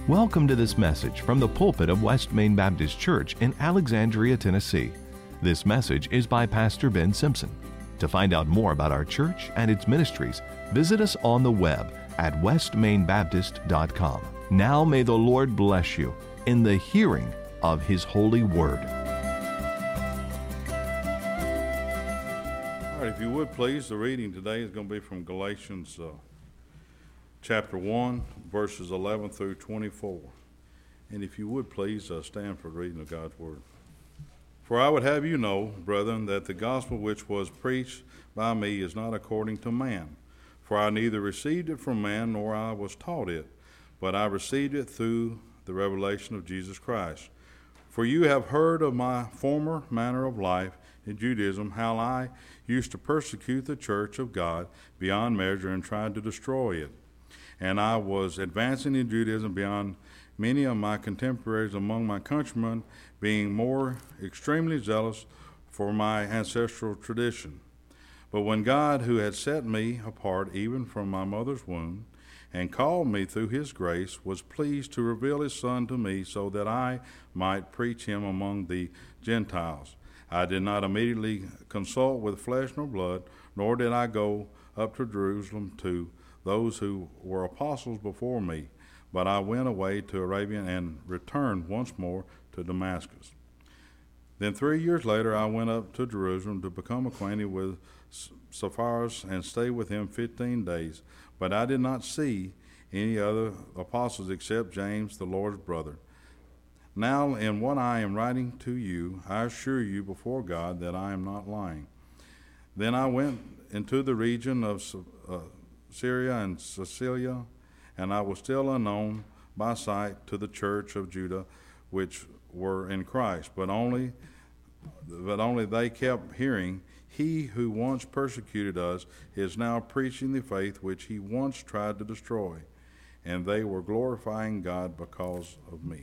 Welcome to this message from the pulpit of West Main Baptist Church in Alexandria, Tennessee. This message is by Pastor Ben Simpson. To find out more about our church and its ministries, visit us on the web at westmainbaptist.com. Now may the Lord bless you in the hearing of His holy word. All right, if you would please, the reading today is going to be from Galatians chapter 1, verses 11 through 24. And if you would please stand for the reading of God's word. For I would have you know, brethren, that the gospel which was preached by me is not according to man. For I neither received it from man, nor I was taught it, but I received it through the revelation of Jesus Christ. For you have heard of my former manner of life in Judaism, how I used to persecute the church of God beyond measure and tried to destroy it. And I was advancing in Judaism beyond many of my contemporaries among my countrymen, being more extremely zealous for my ancestral tradition. But when God, who had set me apart even from my mother's womb, and called me through His grace, was pleased to reveal His Son to me so that I might preach Him among the Gentiles, I did not immediately consult with flesh nor blood, nor did I go up to Jerusalem to those who were apostles before me, but I went away to Arabia and returned once more to Damascus. Then 3 years later I went up to Jerusalem to become acquainted with Cephas and stay with him 15 days, but I did not see any other apostles except James, the Lord's brother. Now in what I am writing to you, I assure you before God that I am not lying. Then I went into the region of Syria and Cilicia, and I was still unknown by sight to the church of Judah which were in Christ, but only they kept hearing, He who once persecuted us is now preaching the faith which he once tried to destroy, and they were glorifying God because of me.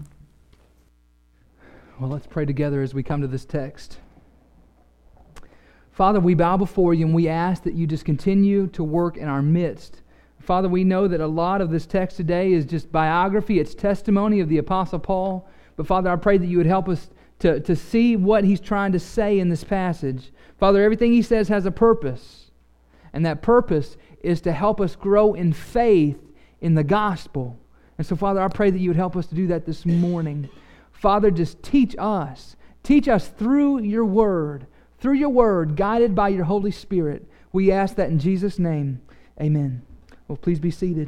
Well, let's pray together as we come to this text. Father, we bow before you and we ask that you just continue to work in our midst. Father, we know that a lot of this text today is just biography, it's testimony of the Apostle Paul. But Father, I pray that you would help us to see what he's trying to say in this passage. Father, everything he says has a purpose. And that purpose is to help us grow in faith in the gospel. And so, Father, I pray that you would help us to do that this morning. Father, just teach us. Teach us through your word, guided by your Holy Spirit. We ask that in Jesus' name. Amen. Well, please be seated.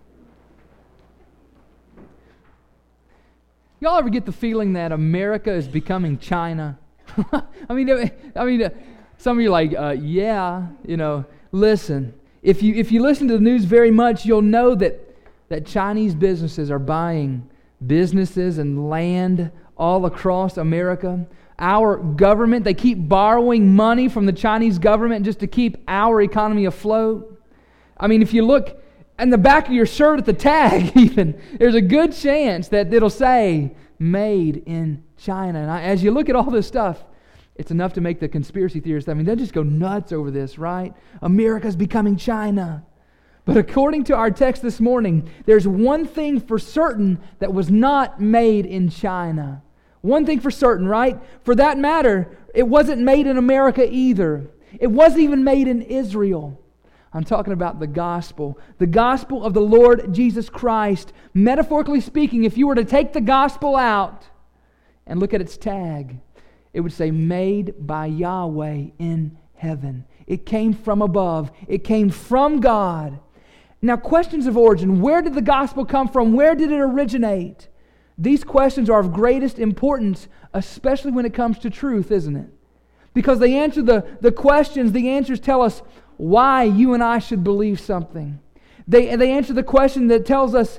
Y'all ever get the feeling that America is becoming China? I mean, some of you are like, yeah, listen. If you listen to the news very much, you'll know that Chinese businesses are buying businesses and land all across America. Our government, they keep borrowing money from the Chinese government just to keep our economy afloat. I mean, if you look in the back of your shirt at the tag even, there's a good chance that it'll say, made in China. And as you look at all this stuff, it's enough to make the conspiracy theorists, they just go nuts over this, right? America's becoming China. But according to our text this morning, there's one thing for certain that was not made in China. One thing for certain, right? For that matter, it wasn't made in America either. It wasn't even made in Israel. I'm talking about the gospel of the Lord Jesus Christ. Metaphorically speaking, if you were to take the gospel out and look at its tag, it would say, made by Yahweh in heaven. It came from above. It came from God. Now, questions of origin. Where did the gospel come from? Where did it originate? These questions are of greatest importance, especially when it comes to truth, isn't it? Because they answer the questions, the answers tell us why you and I should believe something. They answer the question that tells us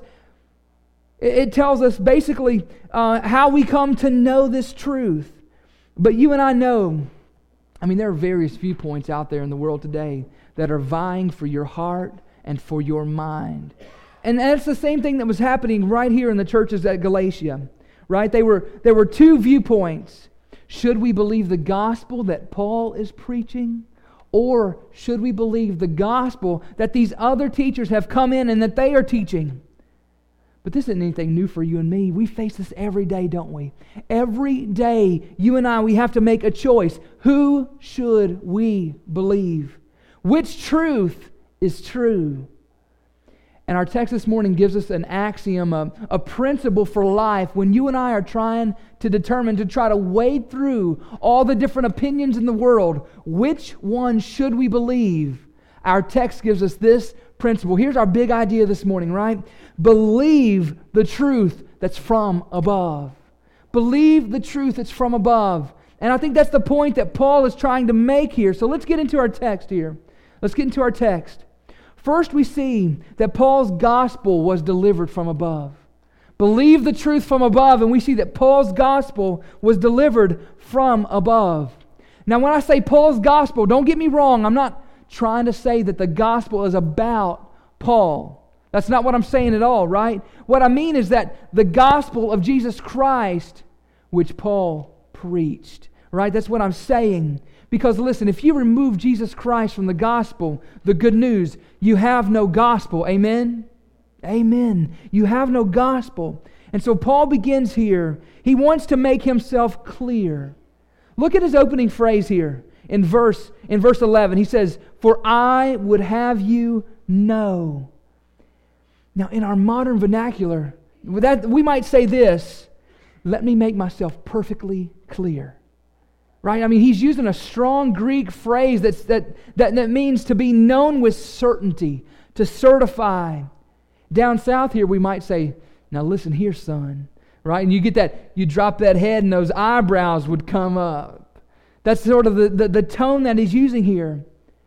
basically how we come to know this truth. But you and I know, there are various viewpoints out there in the world today that are vying for your heart and for your mind. And that's the same thing that was happening right here in the churches at Galatia, right? There were two viewpoints. Should we believe the gospel that Paul is preaching? Or should we believe the gospel that these other teachers have come in and that they are teaching? But this isn't anything new for you and me. We face this every day, don't we? Every day, you and I, we have to make a choice. Who should we believe? Which truth is true? And our text this morning gives us an axiom, a principle for life when you and I are trying to determine, to try to wade through all the different opinions in the world. Which one should we believe? Our text gives us this principle. Here's our big idea this morning, right? Believe the truth that's from above. Believe the truth that's from above. And I think that's the point that Paul is trying to make here. So let's get into our text here. Let's get into our text. First, we see that Paul's gospel was delivered from above. Believe the truth from above, and we see that Paul's gospel was delivered from above. Now, when I say Paul's gospel, don't get me wrong, I'm not trying to say that the gospel is about Paul. That's not what I'm saying at all, right? What I mean is that the gospel of Jesus Christ, which Paul preached, right? That's what I'm saying. Because listen, if you remove Jesus Christ from the gospel, the good news, you have no gospel. Amen? Amen. You have no gospel. And so Paul begins here. He wants to make himself clear. Look at his opening phrase here in verse 11. He says, "For I would have you know." Now, in our modern vernacular, we might say this, "Let me make myself perfectly clear." Right? I mean, he's using a strong Greek phrase that means to be known with certainty, to certify. Down south here, we might say, "Now listen here, son." Right? And you get that, you drop that head and those eyebrows would come up. That's sort of the tone that he's using here.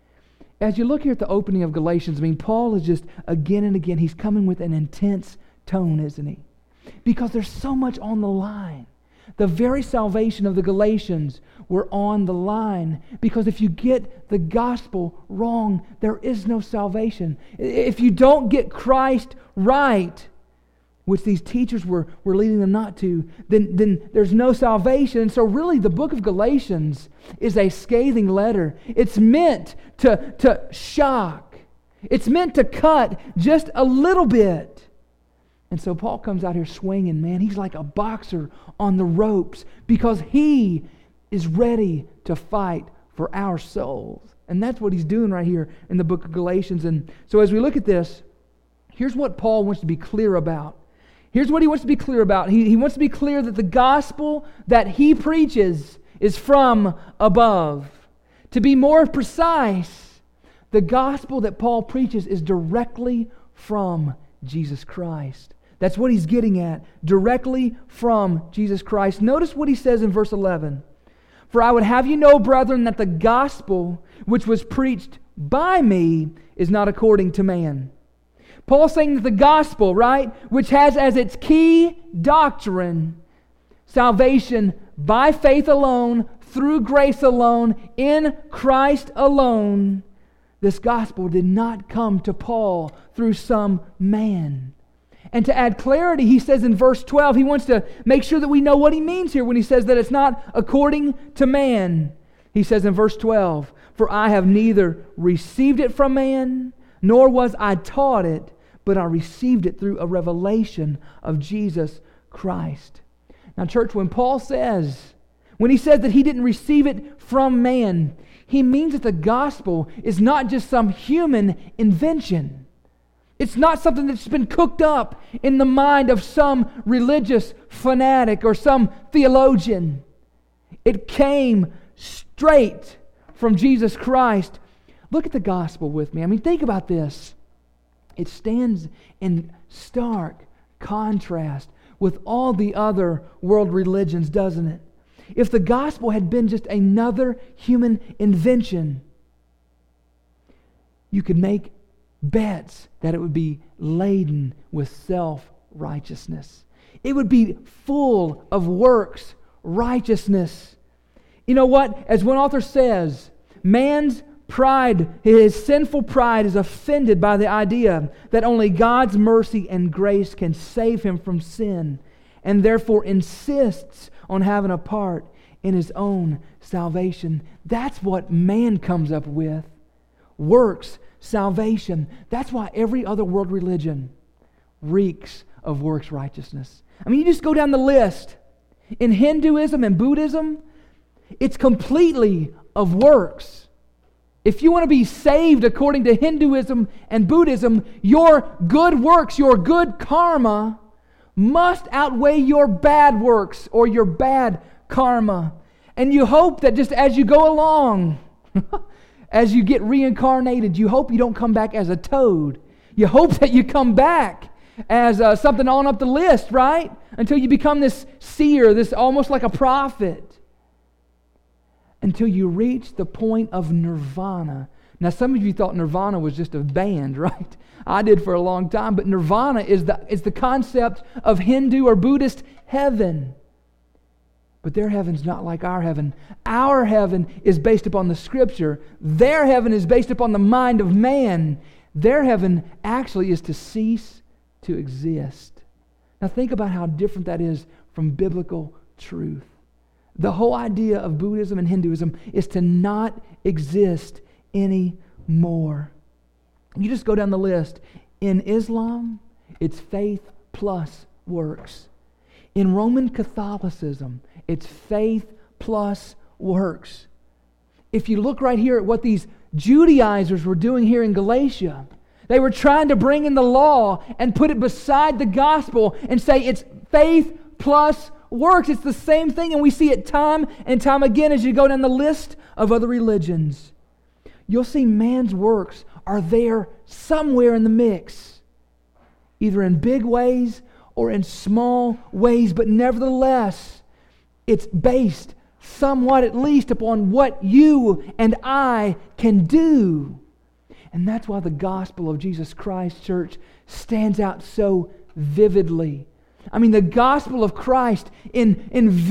As you look here at the opening of Galatians, I mean, Paul is just, again and again, he's coming with an intense tone, isn't he? Because there's so much on the line. The very salvation of the Galatians were on the line. Because if you get the gospel wrong, there is no salvation. If you don't get Christ right, which these teachers were leading them not to, then there's no salvation. And so really the book of Galatians is a scathing letter. It's meant to shock. It's meant to cut just a little bit. And so Paul comes out here swinging, man. He's like a boxer on the ropes because he is ready to fight for our souls. And that's what he's doing right here in the book of Galatians. And so as we look at this, here's what Paul wants to be clear about. Here's what he wants to be clear about. He wants to be clear that the gospel that he preaches is from above. To be more precise, the gospel that Paul preaches is directly from Jesus Christ. That's what he's getting at, directly from Jesus Christ. Notice what he says in verse 11. "For I would have you know, brethren, that the gospel which was preached by me is not according to man." Paul's saying that the gospel, right, which has as its key doctrine salvation by faith alone, through grace alone, in Christ alone, this gospel did not come to Paul through some man. And to add clarity, he says in verse 12, he wants to make sure that we know what he means here when he says that it's not according to man. He says in verse 12, "For I have neither received it from man, nor was I taught it, but I received it through a revelation of Jesus Christ." Now, church, when he says that he didn't receive it from man, he means that the gospel is not just some human invention. It's not something that's been cooked up in the mind of some religious fanatic or some theologian. It came straight from Jesus Christ. Look at the gospel with me. I mean, think about this. It stands in stark contrast with all the other world religions, doesn't it? If the gospel had been just another human invention, you could make bets that it would be laden with self-righteousness. It would be full of works righteousness. You know what? As one author says, man's pride, his sinful pride, is offended by the idea that only God's mercy and grace can save him from sin, and therefore insists on having a part in his own salvation. That's what man comes up with. Works salvation. That's why every other world religion reeks of works righteousness. I mean, you just go down the list. In Hinduism and Buddhism, it's completely of works. If you want to be saved according to Hinduism and Buddhism, your good works, your good karma, must outweigh your bad works or your bad karma. And you hope that just as you go along, as you get reincarnated, you hope you don't come back as a toad. You hope that you come back as something on up the list, right? Until you become this seer, this almost like a prophet. Until you reach the point of nirvana. Now, some of you thought nirvana was just a band, right? I did for a long time, but nirvana is the concept of Hindu or Buddhist heaven. But their heaven's not like our heaven. Our heaven is based upon the Scripture. Their heaven is based upon the mind of man. Their heaven actually is to cease to exist. Now think about how different that is from biblical truth. The whole idea of Buddhism and Hinduism is to not exist anymore. You just go down the list. In Islam, it's faith plus works. In Roman Catholicism, it's faith plus works. If you look right here at what these Judaizers were doing here in Galatia, they were trying to bring in the law and put it beside the gospel and say it's faith plus works. It's the same thing, and we see it time and time again as you go down the list of other religions. You'll see man's works are there somewhere in the mix, either in big ways or in small ways, but nevertheless, it's based somewhat at least upon what you and I can do. And that's why the gospel of Jesus Christ, church, stands out so vividly. I mean, the gospel of Christ in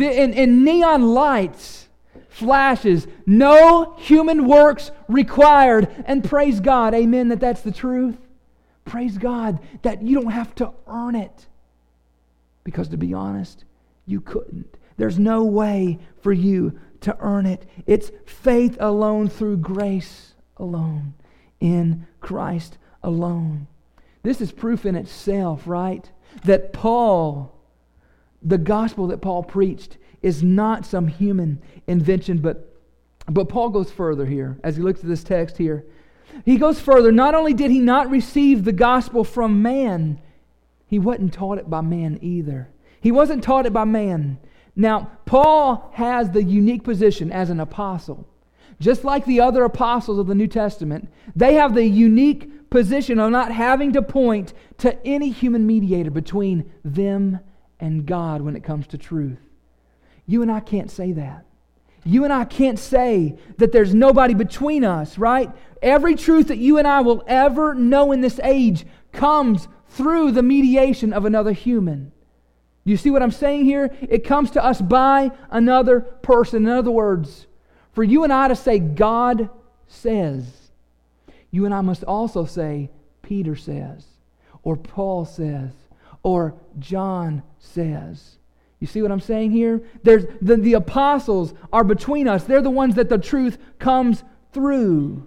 neon lights flashes, no human works required. And praise God, amen, that's the truth. Praise God that you don't have to earn it. Because to be honest, you couldn't. There's no way for you to earn it. It's faith alone through grace alone, in Christ alone. This is proof in itself, right? That Paul, the gospel that Paul preached, is not some human invention, but Paul goes further here as he looks at this text here. He goes further. Not only did he not receive the gospel from man, he wasn't taught it by man either. He wasn't taught it by man. Now, Paul has the unique position as an apostle. Just like the other apostles of the New Testament, they have the unique position of not having to point to any human mediator between them and God when it comes to truth. You and I can't say that. You and I can't say that there's nobody between us, right? Every truth that you and I will ever know in this age comes through the mediation of another human. You see what I'm saying here? It comes to us by another person. In other words, for you and I to say God says, you and I must also say Peter says, or Paul says, or John says. You see what I'm saying here? There's the apostles are between us. They're the ones that the truth comes through.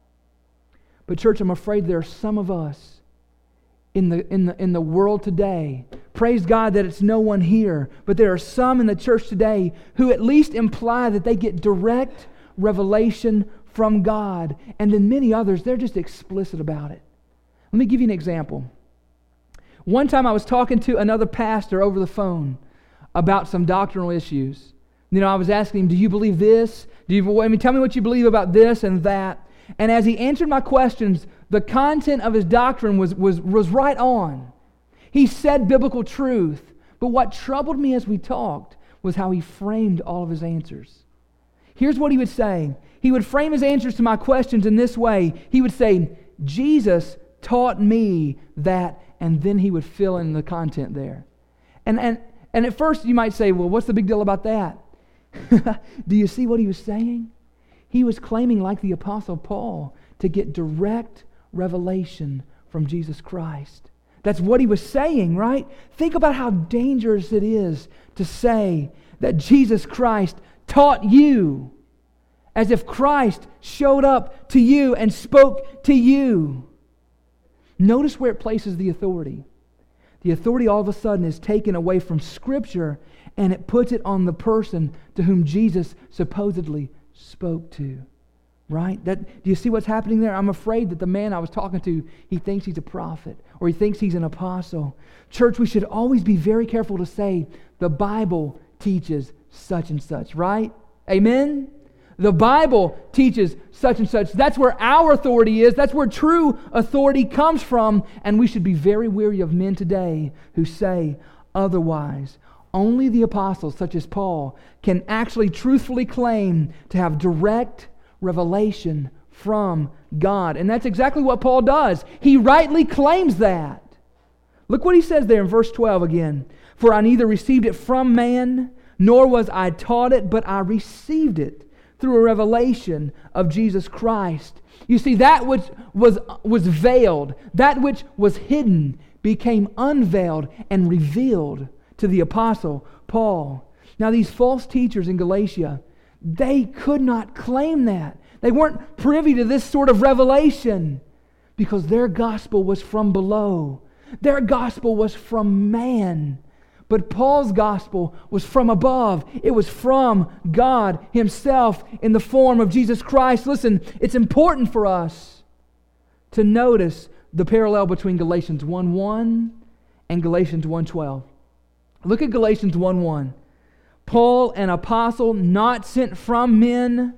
But church, I'm afraid there are some of us in the world today. Praise God that it's no one here, but there are some in the church today who at least imply that they get direct revelation from God, and then many others, they're just explicit about it. Let me give you an example. One time I was talking to another pastor over the phone about some doctrinal issues. You know, I was asking him, do you believe this? Tell me what you believe about this and that. And as he answered my questions, the content of his doctrine was right on. He said biblical truth. But what troubled me as we talked was how he framed all of his answers. Here's what he would say. He would frame his answers to my questions in this way. He would say, Jesus taught me that, and then he would fill in the content there. And at first you might say, well, what's the big deal about that? Do you see what he was saying? He was claiming, like the Apostle Paul, to get direct revelation from Jesus Christ. That's what he was saying, right? Think about how dangerous it is to say that Jesus Christ taught you, as if Christ showed up to you and spoke to you. Notice where it places the authority. The authority all of a sudden is taken away from Scripture, and it puts it on the person to whom Jesus supposedly spoke to. Right? Do you see what's happening there? I'm afraid that the man I was talking to, he thinks he's a prophet, or he thinks he's an apostle. Church, we should always be very careful to say, the Bible teaches such and such, right? Amen? The Bible teaches such and such. That's where our authority is. That's where true authority comes from. And we should be very wary of men today who say otherwise. Only the apostles, such as Paul, can actually truthfully claim to have direct revelation from God. And that's exactly what Paul does. He rightly claims that. Look what he says there in verse 12 again. For I neither received it from man, nor was I taught it, but I received it through a revelation of Jesus Christ. You see, that which was veiled, that which was hidden, became unveiled and revealed to the apostle Paul. Now these false teachers in Galatia, they could not claim that. They weren't privy to this sort of revelation because their gospel was from below. Their gospel was from man. But Paul's gospel was from above. It was from God Himself in the form of Jesus Christ. Listen, it's important for us to notice the parallel between Galatians 1:1 and Galatians 1:12. Look at Galatians 1:1. Paul, an apostle, not sent from men,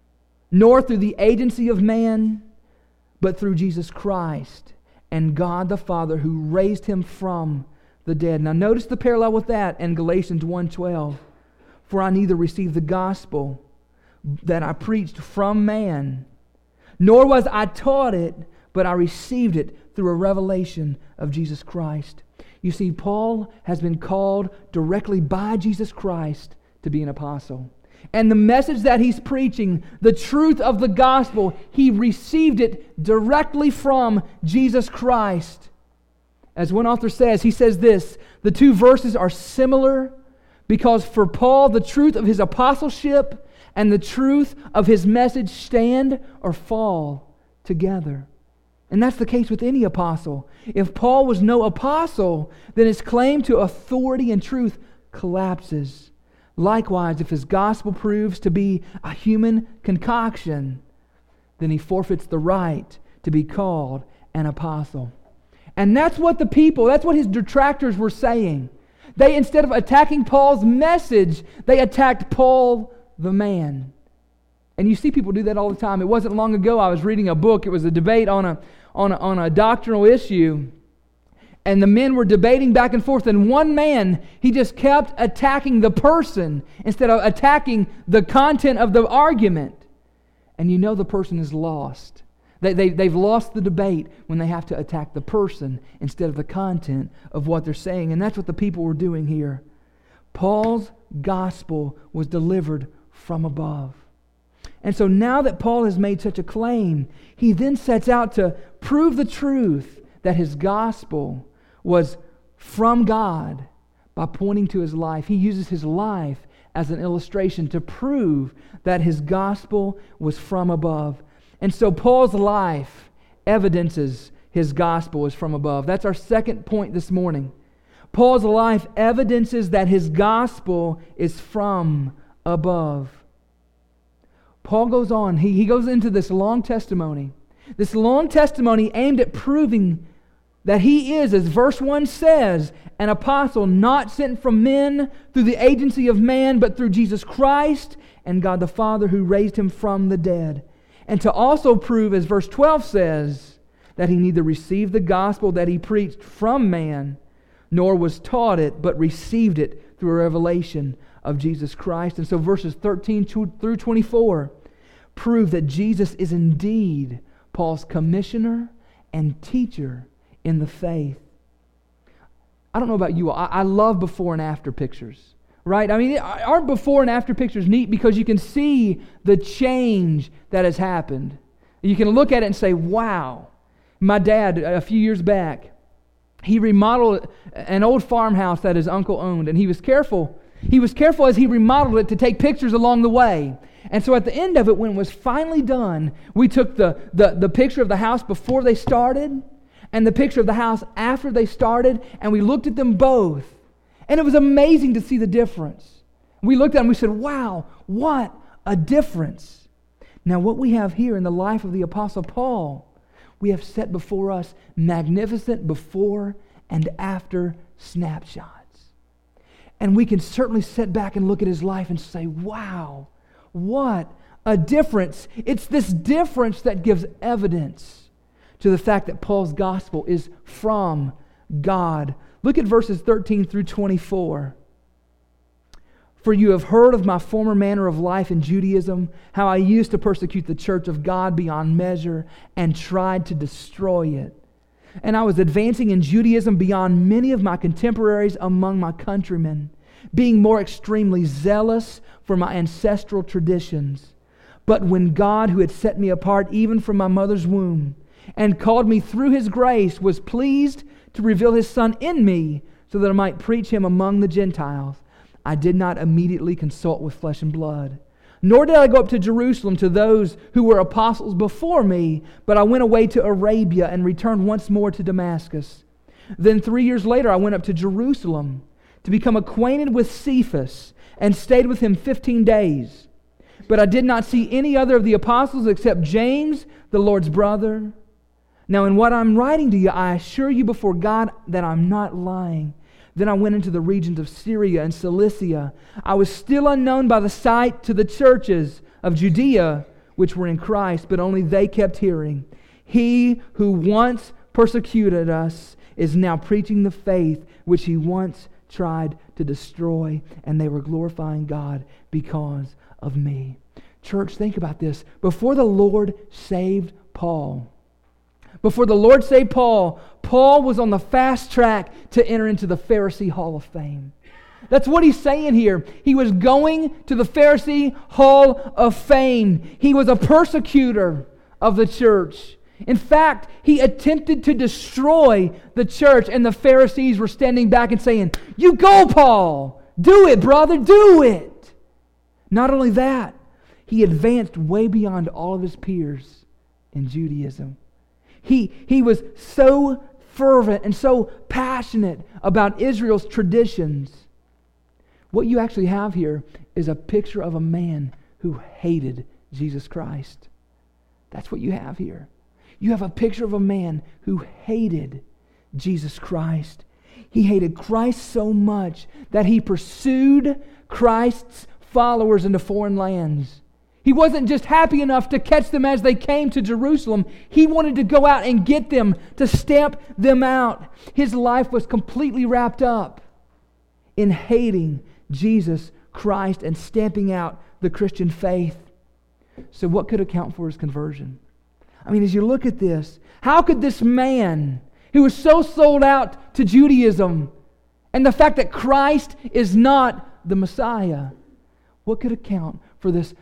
nor through the agency of man, but through Jesus Christ and God the Father who raised Him from the dead. Now notice the parallel with that in Galatians 1:12. For I neither received the gospel that I preached from man, nor was I taught it, but I received it through a revelation of Jesus Christ. You see, Paul has been called directly by Jesus Christ to be an apostle. And the message that he's preaching, the truth of the gospel, he received it directly from Jesus Christ. As one author says, he says this, the two verses are similar because for Paul, the truth of his apostleship and the truth of his message stand or fall together. And that's the case with any apostle. If Paul was no apostle, then his claim to authority and truth collapses. Likewise, if his gospel proves to be a human concoction, then he forfeits the right to be called an apostle. And that's what that's what his detractors were saying. They, instead of attacking Paul's message, they attacked Paul the man. And you see people do that all the time. It wasn't long ago I was reading a book. It was a debate on a doctrinal issue. And the men were debating back and forth. And one man, he just kept attacking the person instead of attacking the content of the argument. And you know the person is lost. They've lost the debate when they have to attack the person instead of the content of what they're saying. And that's what the people were doing here. Paul's gospel was delivered from above. And so now that Paul has made such a claim, he then sets out to prove the truth that his gospel was from God by pointing to his life. He uses his life as an illustration to prove that his gospel was from above. And so Paul's life evidences his gospel is from above. That's our second point this morning. Paul's life evidences that his gospel is from above. Paul goes on, he goes into this long testimony aimed at proving that he is, as verse 1 says, an apostle not sent from men through the agency of man, but through Jesus Christ and God the Father who raised Him from the dead. And to also prove, as verse 12 says, that he neither received the gospel that he preached from man, nor was taught it, but received it through a revelation of Jesus Christ. And so verses 13 through 24 prove that Jesus is indeed Paul's commissioner and teacher in the faith. I don't know about you, I love before and after pictures, right? I mean, aren't before and after pictures neat because you can see the change that has happened? You can look at it and say, wow. My dad, a few years back, he remodeled an old farmhouse that his uncle owned, and he was careful. He was careful as he remodeled it to take pictures along the way. And so at the end of it, when it was finally done, we took the picture of the house before they started, and the picture of the house after they started, and we looked at them both. And it was amazing to see the difference. We looked at them and we said, wow, what a difference. Now what we have here in the life of the Apostle Paul, we have set before us magnificent before and after snapshots. And we can certainly sit back and look at his life and say, wow, what a difference. It's this difference that gives evidence to the fact that Paul's gospel is from God. Look at verses 13 through 24. For you have heard of my former manner of life in Judaism, how I used to persecute the church of God beyond measure and tried to destroy it. And I was advancing in Judaism beyond many of my contemporaries among my countrymen, being more extremely zealous for my ancestral traditions. But when God, who had set me apart even from my mother's womb, and called me through His grace, was pleased to reveal His Son in me, so that I might preach Him among the Gentiles, I did not immediately consult with flesh and blood. Nor did I go up to Jerusalem to those who were apostles before me, but I went away to Arabia and returned once more to Damascus. Then 3 years later I went up to Jerusalem to become acquainted with Cephas, and stayed with him 15 days. But I did not see any other of the apostles except James, the Lord's brother. Now in what I'm writing to you, I assure you before God that I'm not lying. Then I went into the regions of Syria and Cilicia. I was still unknown by the sight to the churches of Judea, which were in Christ, but only they kept hearing. He who once persecuted us is now preaching the faith which he once tried to destroy, and they were glorifying God because of me. Church, think about this. Before the Lord saved Paul, Paul was on the fast track to enter into the Pharisee Hall of Fame. That's what he's saying here. He was going to the Pharisee Hall of Fame. He was a persecutor of the church. In fact, he attempted to destroy the church, and the Pharisees were standing back and saying, "You go, Paul! Do it, brother! Do it!" Not only that, he advanced way beyond all of his peers in Judaism. He was so fervent and so passionate about Israel's traditions. What you actually have here is a picture of a man who hated Jesus Christ. That's what you have here. You have a picture of a man who hated Jesus Christ. He hated Christ so much that he pursued Christ's followers into foreign lands. He wasn't just happy enough to catch them as they came to Jerusalem. He wanted to go out and get them, to stamp them out. His life was completely wrapped up in hating Jesus Christ and stamping out the Christian faith. So what could account for his conversion? I mean, as you look at this, how could this man who was so sold out to Judaism and the fact that Christ is not the Messiah, what could account for this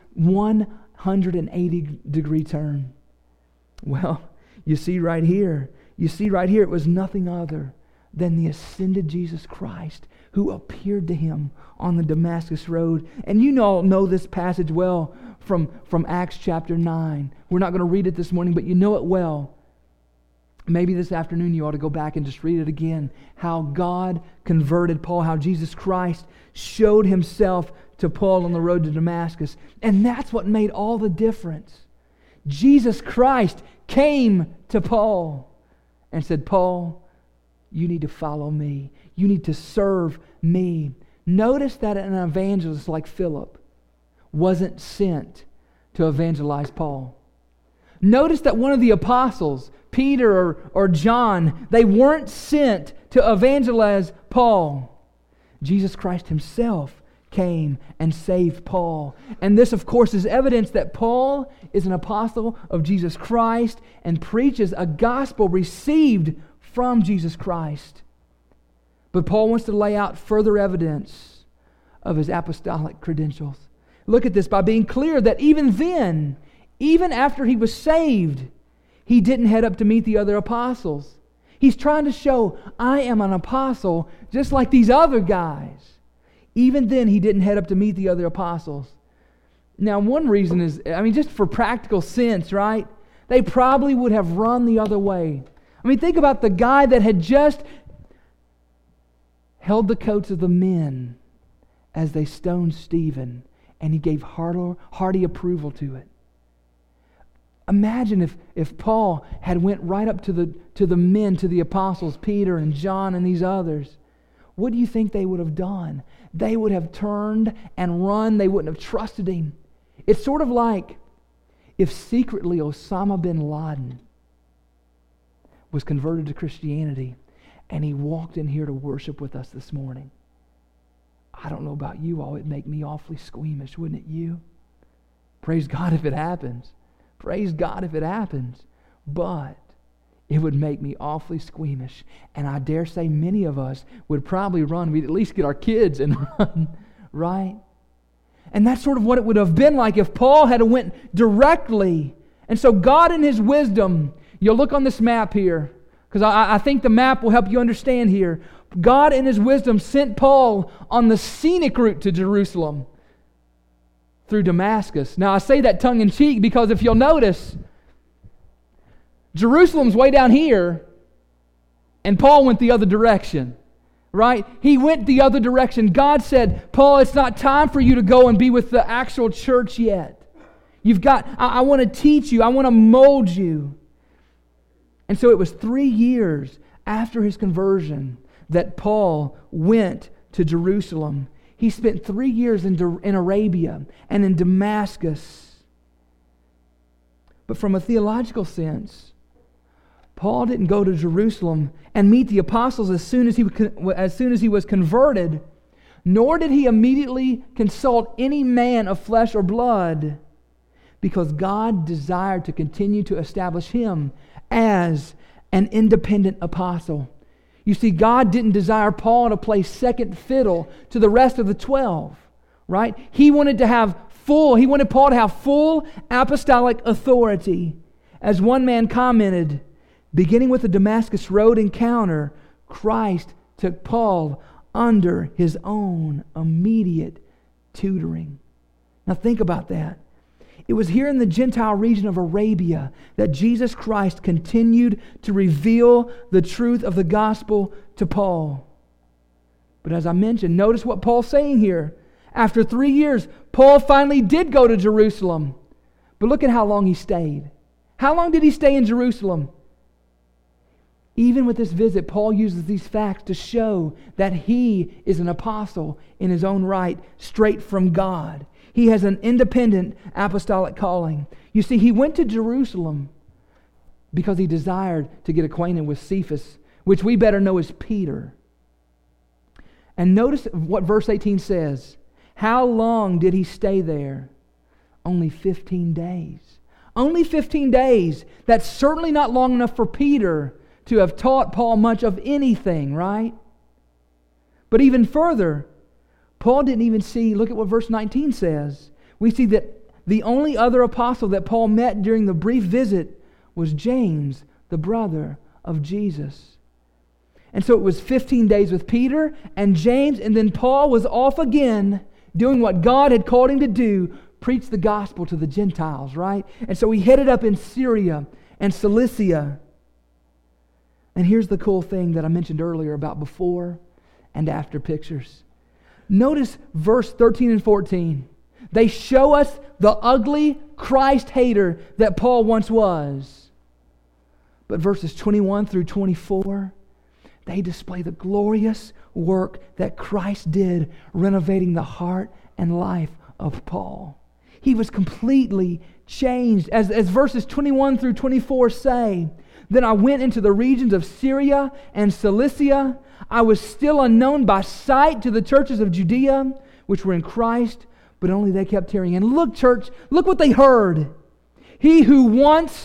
180-degree turn? Well, you see right here it was nothing other than the ascended Jesus Christ who appeared to him on the Damascus Road. And you all know this passage well from Acts chapter 9. We're not going to read it this morning, but you know it well. Maybe this afternoon you ought to go back and just read it again. How God converted Paul, how Jesus Christ showed himself to Paul on the road to Damascus. And that's what made all the difference. Jesus Christ came to Paul and said, "Paul, you need to follow me. You need to serve me." Notice that an evangelist like Philip wasn't sent to evangelize Paul. Notice that one of the apostles, Peter or John, they weren't sent to evangelize Paul. Jesus Christ himself came and saved Paul. And this, of course, is evidence that Paul is an apostle of Jesus Christ and preaches a gospel received from Jesus Christ. But Paul wants to lay out further evidence of his apostolic credentials. Look at this, by being clear that even then, even after he was saved, he didn't head up to meet the other apostles. He's trying to show, I am an apostle just like these other guys. Even then, he didn't head up to meet the other apostles. Now, one reason is, just for practical sense, right? They probably would have run the other way. I mean, think about the guy that had just held the coats of the men as they stoned Stephen, and he gave hearty approval to it. Imagine if Paul had went right up to the men, to the apostles, Peter and John and these others. What do you think they would have done? They would have turned and run. They wouldn't have trusted him. It's sort of like if secretly Osama bin Laden was converted to Christianity and he walked in here to worship with us this morning. I don't know about you all, it'd make me awfully squeamish, wouldn't it you? Praise God if it happens. Praise God if it happens. But it would make me awfully squeamish. And I dare say many of us would probably run. We'd at least get our kids and run, right? And that's sort of what it would have been like if Paul had went directly. And so God in His wisdom, you'll look on this map here, because I think the map will help you understand here. God in His wisdom sent Paul on the scenic route to Jerusalem through Damascus. Now I say that tongue-in-cheek because if you'll notice, Jerusalem's way down here, and Paul went the other direction, right? He went the other direction. God said, Paul, it's not time for you to go and be with the actual church yet. I want to teach you. I want to mold you. And so it was 3 years after his conversion that Paul went to Jerusalem. He spent 3 years in Arabia and in Damascus. But from a theological sense, Paul didn't go to Jerusalem and meet the apostles as soon as he was converted, nor did he immediately consult any man of flesh or blood, because God desired to continue to establish him as an independent apostle. You see, God didn't desire Paul to play second fiddle to the rest of the 12, right? He wanted Paul to have full apostolic authority. As one man commented, beginning with the Damascus Road encounter, Christ took Paul under His own immediate tutoring. Now think about that. It was here in the Gentile region of Arabia that Jesus Christ continued to reveal the truth of the gospel to Paul. But as I mentioned, notice what Paul's saying here. After 3 years, Paul finally did go to Jerusalem. But look at how long he stayed. How long did he stay in Jerusalem? Even with this visit, Paul uses these facts to show that he is an apostle in his own right, straight from God. He has an independent apostolic calling. You see, he went to Jerusalem because he desired to get acquainted with Cephas, which we better know as Peter. And notice what verse 18 says. How long did he stay there? Only 15 days. Only 15 days. That's certainly not long enough for Peter to have taught Paul much of anything, right? But even further, Paul didn't even see, look at what verse 19 says. We see that the only other apostle that Paul met during the brief visit was James, the brother of Jesus. And so it was 15 days with Peter and James, and then Paul was off again doing what God had called him to do, preach the gospel to the Gentiles, right? And so he headed up in Syria and Cilicia. And here's the cool thing that I mentioned earlier about before and after pictures. Notice verse 13 and 14. They show us the ugly Christ hater that Paul once was. But verses 21 through 24, they display the glorious work that Christ did renovating the heart and life of Paul. He was completely changed. As verses 21 through 24 say, then I went into the regions of Syria and Cilicia. I was still unknown by sight to the churches of Judea, which were in Christ, but only they kept tarrying. And look, church, look what they heard. He who once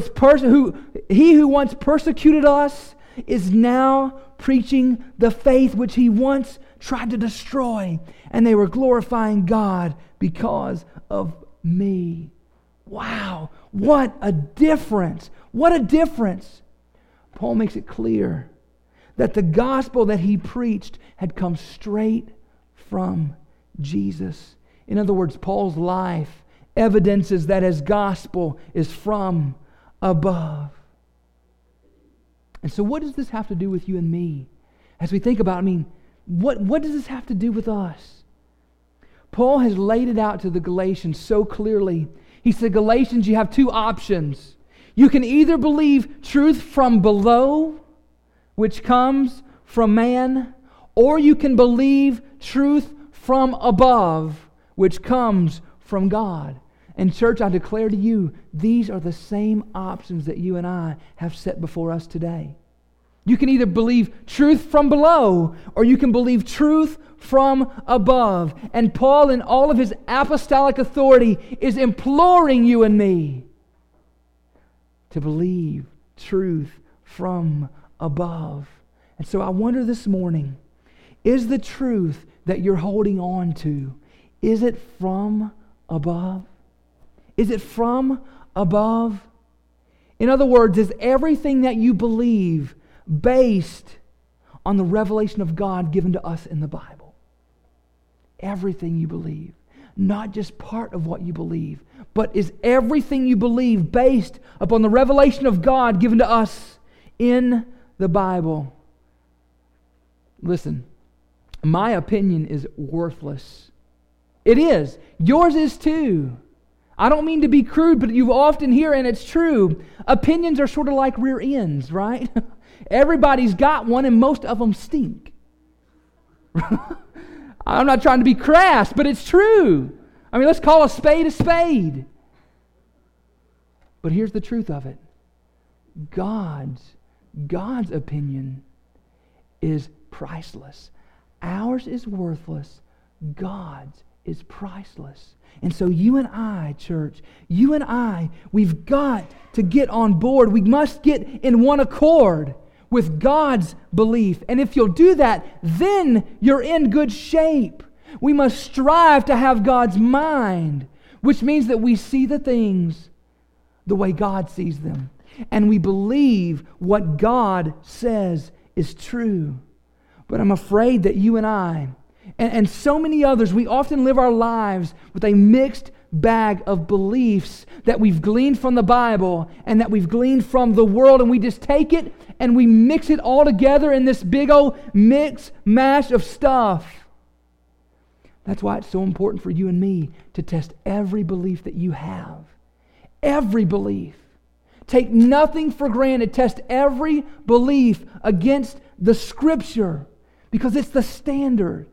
persecuted us is now preaching the faith which he once tried to destroy, and they were glorifying God because of me. Wow, what a difference! What a difference! Paul makes it clear that the gospel that he preached had come straight from Jesus. In other words, Paul's life evidences that his gospel is from above. And so what does this have to do with you and me? As we think about, what does this have to do with us? Paul has laid it out to the Galatians so clearly. He said, Galatians, you have two options. You can either believe truth from below, which comes from man, or you can believe truth from above, which comes from God. And church, I declare to you, these are the same options that you and I have set before us today. You can either believe truth from below, or you can believe truth from above. And Paul, in all of his apostolic authority, is imploring you and me to believe truth from above. And so I wonder this morning, is the truth that you're holding on to, is it from above? Is it from above? In other words, is everything that you believe based on the revelation of God given to us in the Bible? Everything you believe. Not just part of what you believe, but is everything you believe based upon the revelation of God given to us in the Bible? Listen, my opinion is worthless. It is. Yours is too. I don't mean to be crude, but you often hear, and it's true, opinions are sort of like rear ends, right? Everybody's got one, and most of them stink. I'm not trying to be crass, but it's true. Let's call a spade a spade. But here's the truth of it. God's opinion is priceless. Ours is worthless. God's is priceless. And so you and I, church, we've got to get on board. We must get in one accord with God's belief. And if you'll do that, then you're in good shape. We must strive to have God's mind, which means that we see the things the way God sees them. And we believe what God says is true. But I'm afraid that you and I, and so many others, we often live our lives with a mixed bag of beliefs that we've gleaned from the Bible and that we've gleaned from the world, and we just take it and we mix it all together in this big old mix mash of stuff. That's why it's so important for you and me to test every belief that you have. Every belief. Take nothing for granted. Test every belief against the Scripture, because it's the standard.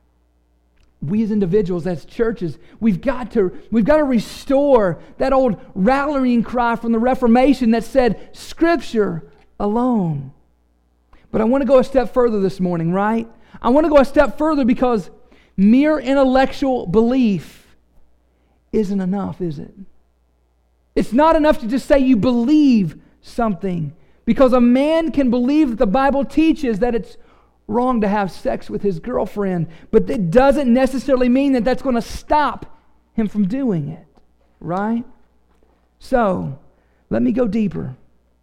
We as individuals, as churches, we've got to restore that old rallying cry from the Reformation that said, Scripture alone. But I want to go a step further this morning, right? I want to go a step further because mere intellectual belief isn't enough, is it? It's not enough to just say you believe something, because a man can believe that the Bible teaches that it's wrong to have sex with his girlfriend, but that doesn't necessarily mean that that's going to stop him from doing it, right? So, let me go deeper.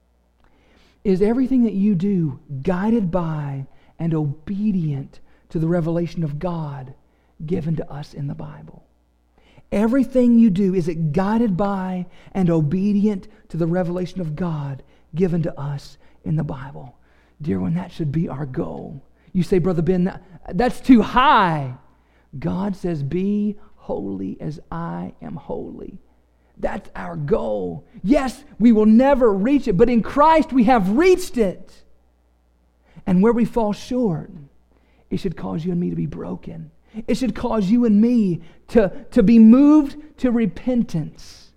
Is everything that you do guided by and obedient to the revelation of God given to us in the Bible? Everything you do, is it guided by and obedient to the revelation of God given to us in the Bible? Dear one, that should be our goal. You say, Brother Ben, that's too high. God says, be holy as I am holy. That's our goal. Yes, we will never reach it, but in Christ we have reached it. And where we fall short, it should cause you and me to be broken. It should cause you and me to be moved to repentance.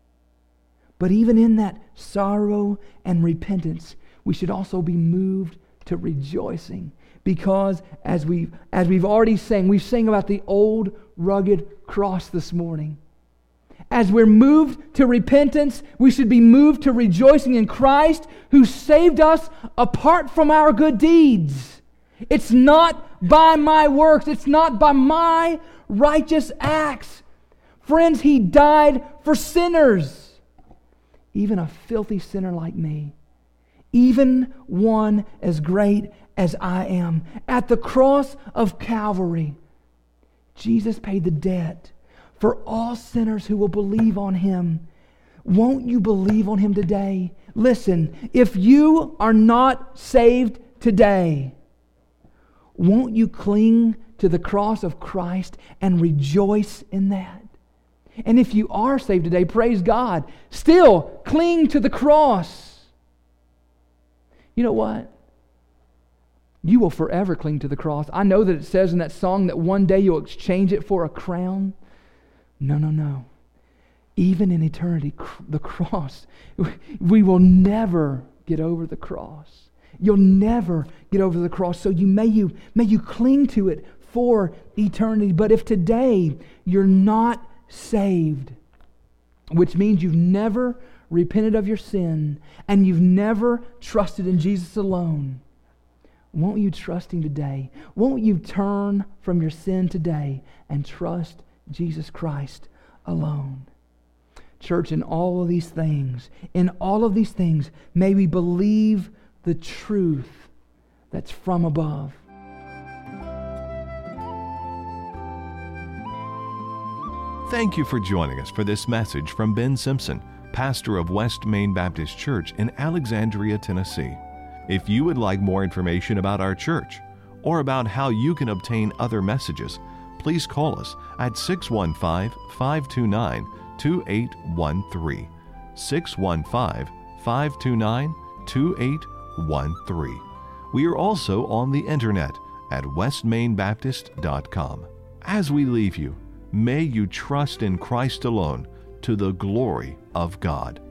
But even in that sorrow and repentance, we should also be moved to rejoicing. Because as we've already sang, we've sang about the old rugged cross this morning. As we're moved to repentance, we should be moved to rejoicing in Christ, who saved us apart from our good deeds. It's not by my works. It's not by my righteous acts. Friends, He died for sinners. Even a filthy sinner like me. Even one as great as I am. At the cross of Calvary, Jesus paid the debt for all sinners who will believe on Him. Won't you believe on Him today? listen, if you are not saved today, won't you cling to the cross of Christ and rejoice in that? And if you are saved today, praise God, still cling to the cross. You know what? You will forever cling to the cross. I know that it says in that song that one day you'll exchange it for a crown. No. Even in eternity, the cross, we will never get over the cross. You'll never get over the cross. So may you cling to it for eternity. But if today you're not saved, which means you've never repented of your sin and you've never trusted in Jesus alone, won't you trust Him today? Won't you turn from your sin today and trust Jesus Christ alone? Church, in all of these things, may we believe the truth that's from above. Thank you for joining us for this message from Ben Simpson, pastor of West Main Baptist Church in Alexandria, Tennessee. If you would like more information about our church or about how you can obtain other messages, please call us at 615-529-2813. 615-529-2813. We are also on the internet at westmainbaptist.com. As we leave you, may you trust in Christ alone to the glory of God.